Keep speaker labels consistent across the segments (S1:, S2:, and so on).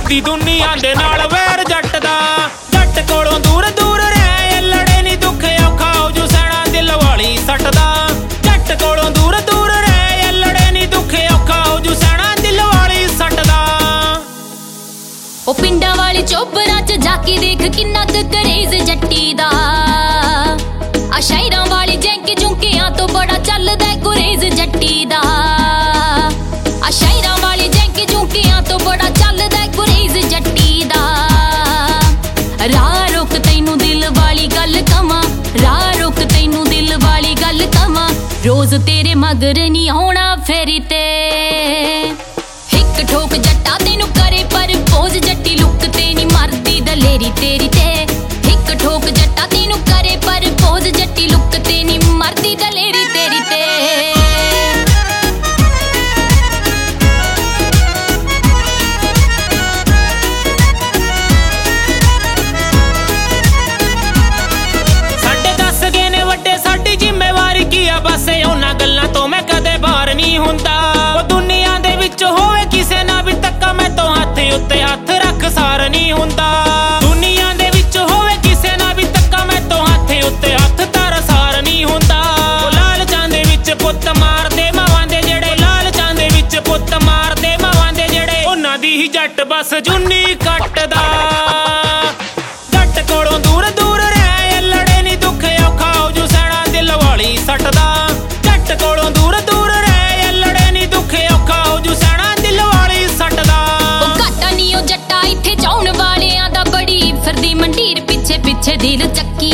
S1: करदी दुनिया दे नाल वैर जट दा। जट कोलों दूर दूर रह लड़े नी दुख औखा हो जू सैना दिल वाली सट दा। जट कोलों दूर दूर रह लड़े नी दुख औखा हो जू सैना दिल वाली सट दा।
S2: ओ पिंडा वाली चोपरां च जाके देख किन्ना क करेज जट्टी दा। आ शायरां वाली जैंक झुंकियां तो बड़ा चलदा गुरेज जट्टी दा। आ शायरां वाली जैंक झुंकियां तो बड़ा चलदा गुरेज जट्टी दा। राह रुक तैनू दिल वाली गल कवां, राह रुक तैनू दिल वाली गल कवां। रोज तेरे मगर नी आउणा फेरी ते। हिक ठोक जट्टा तेनू करे पर पोज जट्टी लुक ते नी मरदी दलेरी तेरी ते। हिक ठोक जट्टा तेनू करे पर पोज जट्टी लुक ते नी मरदी दलेरी तेरी ते।
S1: साडे दस गए ने वड्डे साडी जिम्मेवारी की आ बस उन्हां गल्लां तो मैं कदे बाहर नहीं हुंदा। ओ दुनिया दे विच होवे किसे ना भी तक्का मैं तो हत्थ उत्ते हत्थ रख सार नहीं हुंदा। दुनिया दे विच होवे किसे ना भी तक्का मैं तो हत्थ उत्ते हत्थ तार सार नहीं हुंदा। ओ लालचां दे विच पुੱਤ मारदे मावां दे जेड़े, लालचां दे विच पुੱਤ मारदे मावां दे जेड़े, उन्हां दी ही जट बस जुन्नी कटदा। जट कोलों दूर दूर रह लड़े नी दुख औखा हो जू सैना दिल वाली सट दा। जट कोलों दूर दूर रह लड़े नी दुख औखा हो जू सैना दिल वाली सट दा।
S2: ओ घाटा नी ओ जट्टा इत्थे चाउण वालियां दा बड़ी फिरदी मंडीर पिछे पिछे दिल चक्की।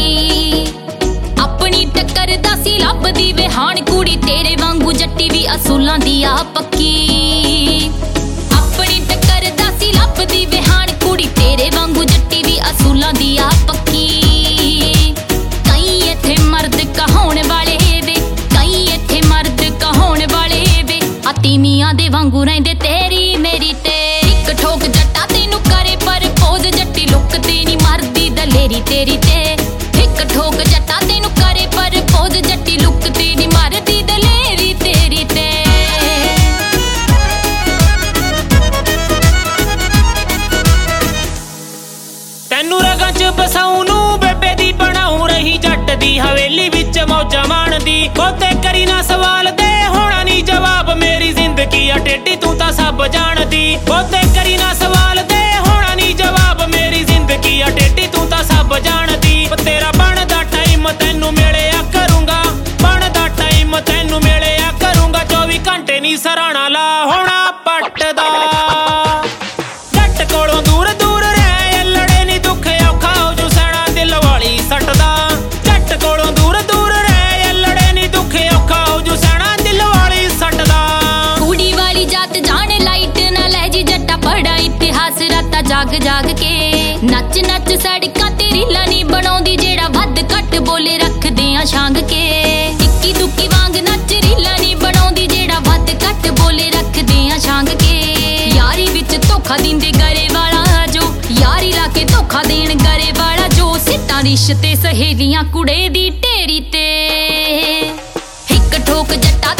S2: अपनी टक्कर दा सी लभदी वे हाण कुड़ी तेरे वांगू जट्टी भी असूलां दी आ पक्की। अपनी टक्कर दा सी लभदी वे हाण कुड़ी तेरे वांगू जट्टी भी असूलां दी आ पक्की। कई इत्थे मर्द कहाउण वाले वे, कई इत्थे मर्द कहाउण वाले वे, आ तीमियां दे वांगू रहिंदे तेरी मेरी ते। हिक ठोक जट्टा तेनू करे पर पोज जट्टी लुक ते नी मरदी दलेरी तेरी ते। हिक ठोक जट्टा तेनू करे पर पोज जट्टी लुक ते नी मरदी दलेरी तेरी ते।
S1: तैनू रगां च बसाऊं नू बेबे दी बनाऊं रही जट दी हवेली विच मौजा माणदी। बहुते करी ना सवाल दे होना नी जवाब, मेरी जिंदगी आ टेढ़ी तू तां सब जानदी। बहुते करी ना सवाल दे होना नी जवाब, मेरी जिंदगी आ टेढ़ी तू तां सब जानदी। तेरा बनदा टाइम तैनू मिलिया करूंगा, बनदा टाइम तैनू मिलिया करूंगा। 24 घंटे नी सराणा ला होना पटदा। जट कोलों दूर दूर रह लड़े नी दुख औखा हो जू सैना दिल वाली सट दा। जट कोलों दूर दूर रह लड़े नी दुख औखा हो जू सैना दिल वाली सट दा।
S2: कुड़ी वाली जात जान लाइट ना ले जी जट्टा पढ़ा इतिहास राता जाग जाग के। नच नच सड़कां ते रीलां नी बनाउंदी जेड़ा वध घट बोले रखदे आ छांग के। इक्की दुक्की वांग नच रीलां नी बनाउंदी जेड़ा वध घट बोले रखदे आ छांग के। यारी विच धोखा दिंदे गरे वाला जो, यारी ला के धोखा देण गरे वाला जो। सिट्टां रिश्ते सहेलियां कुड़े दी ढेरी ते। हिक ठोक जट्टा